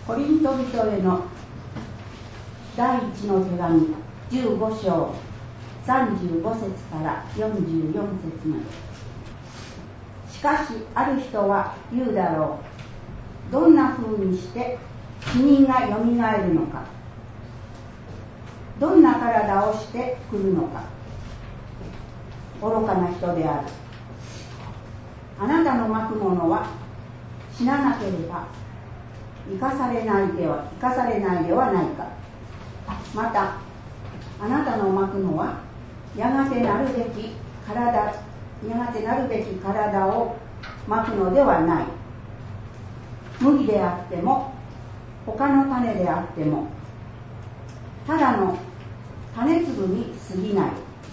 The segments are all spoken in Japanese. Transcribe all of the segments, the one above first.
コリント人への第一の手紙15章35節から44節まで。しかしある人は言うだろう。どんな風にして死人がよみがえるのか。どんな体をして来るのか。愚かな人である。あなたのまくものは死ななければ生かされないではないか。またあなたのまくのはやがてなるべき体をまくのではない。麦であっても他の種であってもただの種粒に過ぎない。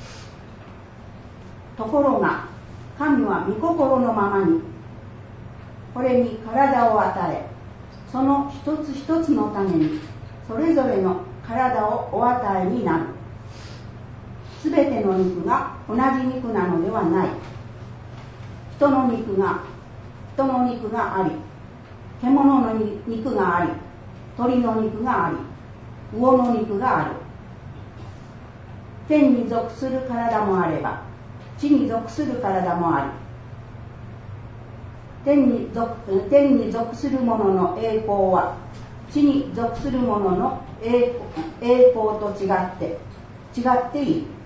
ところが神は御心のままにこれに体を与え、その一つ一つの種にそれぞれの体をお与えになる。すべての肉が同じ肉なのではない。人の肉があり、獣の肉があり、鳥の肉があり、魚の肉がある。天に属する体もあれば地に属する体もあり、天に属する者の栄光は地に属する者の栄光と違っている。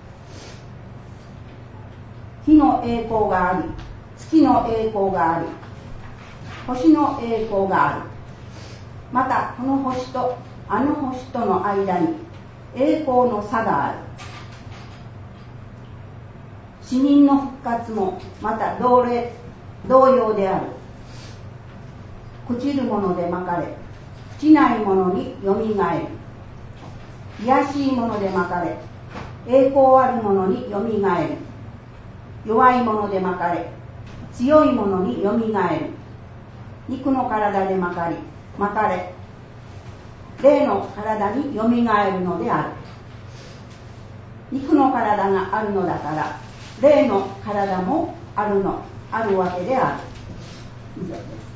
火の栄光があり、月の栄光があり、星の栄光がある。またこの星とあの星との間に栄光の差がある。死人の復活もまた同様である。朽ちるものでまかれ、朽ちないものによみがえる。卑しいものでまかれ、栄光あるものによみがえる。弱いものでまかれ、強いものによみがえる。肉の体でまかれ、霊の体によみがえるのである。肉の体があるのだから霊の体もあるわけである。以上です。